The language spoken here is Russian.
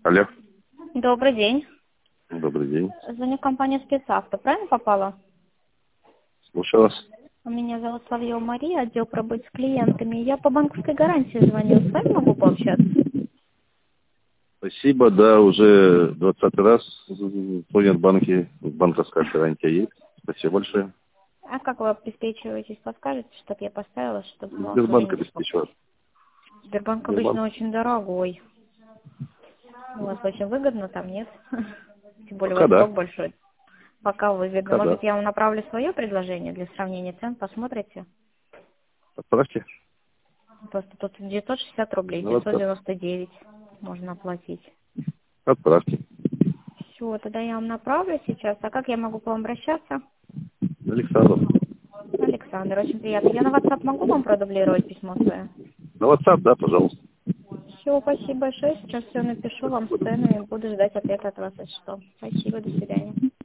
Алло, Добрый день. добрый день. Звоню компания «Спецавто». Правильно попала? Слушаю вас. Меня зовут Соловьева Мария, отдел пробыть с клиентами. Я по банковской гарантии звоню. С вами могу пообщаться? Спасибо, да, уже 20-й раз звонят банки, банковская гарантия есть. Спасибо большое. А как вы обеспечиваетесь? Подскажете, чтобы я поставила, чтобы вас уже Сбербанк не беспокоить? обеспечивает. Сбербанк Сбербанк. обычно очень дорогой. У вас очень выгодно, там нет? Тем более у Пока вас да. срок большой. Пока выгодно. Пока да. Может, я вам направлю свое предложение для сравнения цен, посмотрите? Отправьте Просто тут 960 рублей, на WhatsApp. 999 можно оплатить. Отправьте. Все, тогда я вам направлю сейчас. А как я могу к вам обращаться? Александр. Александр, очень приятно. Я на WhatsApp могу вам продублировать письмо свое? На WhatsApp, да, пожалуйста. Все, спасибо большое. Сейчас все напишу вам Спасибо. сцену и буду ждать ответа от вас, если что. Спасибо, до свидания.